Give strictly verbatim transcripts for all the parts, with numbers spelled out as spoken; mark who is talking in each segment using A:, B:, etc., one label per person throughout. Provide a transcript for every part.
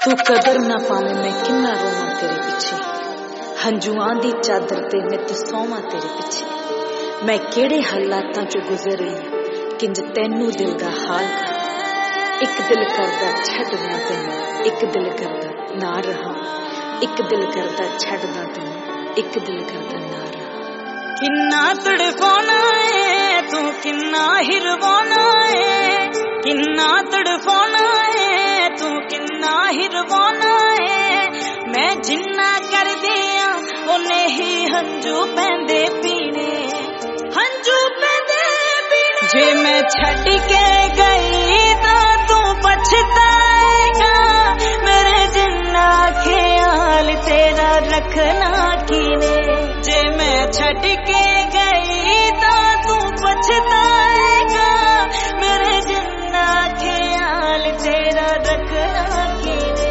A: तू कदर ना पावे मैं किन्ना रोवां तेरे पिछे, हंजुआं दी चादर ते नित सौवां तेरे पिछे। मैं केड़े हालातां चों गुजर रही किंज तैनू दिल दा हाल कर। एक दिल करदा छड्डना तैनू, एक दिल करदा ना रहा, एक दिल करदा छड्डना तैनू, एक दिल करदा ना रहा।
B: किन्ना तड़फाना है तू किन्ना हिरवाना है, किन्ना तड़फाना है तू किन्ना हिरवाना है। मैं जिन्ना कर दिया उन्हें ही हंजू पैंदे पीने, हंजू पैंदे पीने। जे मैं छड़ के गई तो तू पछताएगा, मेरे जिन्ना ख्याल तेरा रखना कीने। जे मैं छड़ के गई तो तू पछताएगा, मेरे जिन्ना ख्याल तेरा रखना कीने।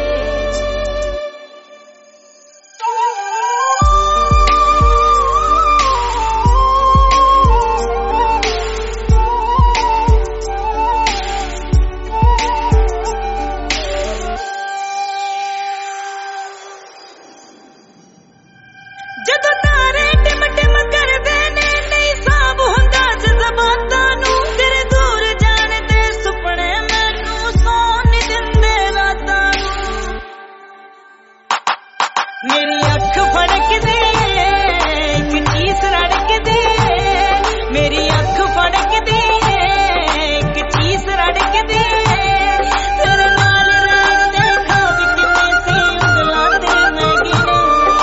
B: जदों तारे टिम टिम करदे ने नहीं साब हुंदा जज़बातां नूं, तेरे दूर जाण दे सुपने मैनूं सौण नहीं दिंदे रातां नूं। मेरी अख फड़कदी इक चीस रड़कदी, मेरी अख फड़कदी इक चीस रड़कदी। तेरे नाल रैंदे खाब किन्नी सी उंगलां ते मैं गिने,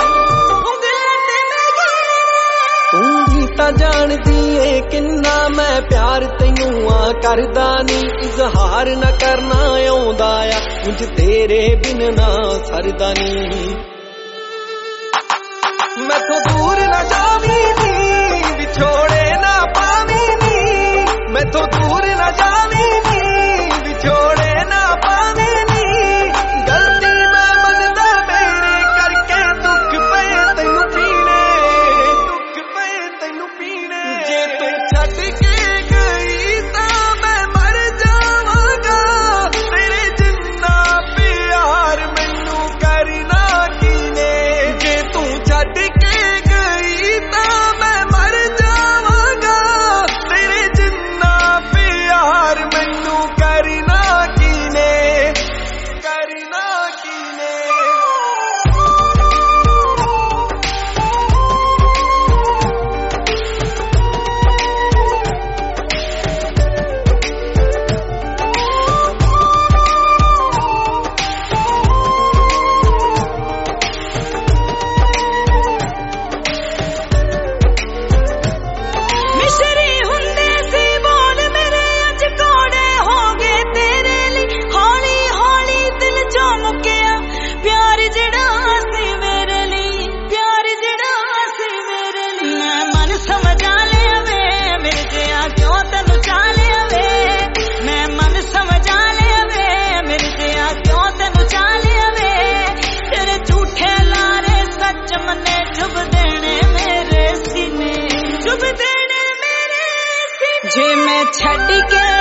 C: तू भी तां जानदी ऐ किन्ना मैं प्यार तैनू आ करदा नी। इजहार न करना आउंदा आ कुछ तेरे बिन ना सरदा नी। मैथों दूर ना जावी नी, विछोड़े ना पावी नी। मैथों दूर ना जावी नी, विछोड़े ना पावी नी। गलती मैं मनदा मेरे करके दुख पे तैनू पीने, दुख पे तैनू पीने। जे तू छड्ड के गई तां मैं मर जावांगा, तेरे जिन्ना प्यार मैनू करना कीने। जे तू छड्ड के गई तां मैं मर जावांगा, तेरे जिन्ना प्यार मैनू करना कीने, करना कीने।
B: मिशरी हुंदे सी बोल मेरे अज कोड़े हो गए तेरे लिए। हौली हौली दिल चों मुक्किया प्यार जड़ा सी मेरे लिए, प्यार जड़ा सी मेरे लिए। मैं मन समझा लिया वे मेरे जिया क्यों तेनू चा लिया वे। मैं मन समझा लिया वे मेरे जिया क्यों तेनू चा लिया वे। तेरे झूठे लारे सच मने चुभ देने मेरे सीने, चुभ देने मेरे सीने। जे मैं छड़ के